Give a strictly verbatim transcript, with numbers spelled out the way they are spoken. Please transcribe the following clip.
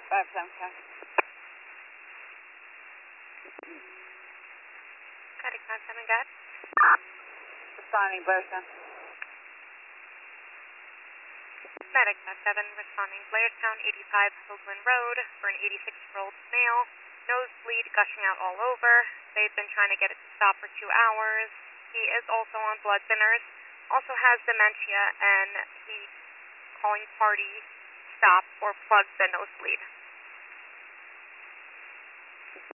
five seven ten. Medic five seven, got it. Responding, Blairstown. Medic five seven, responding Blairstown, eighty-five Hoagland Road for an eighty-six-year-old male. Nosebleed gushing out all over. They've been trying to get it to stop for two hours. He is also on blood thinners, also has dementia, and he's calling party stop or plug the nosebleed.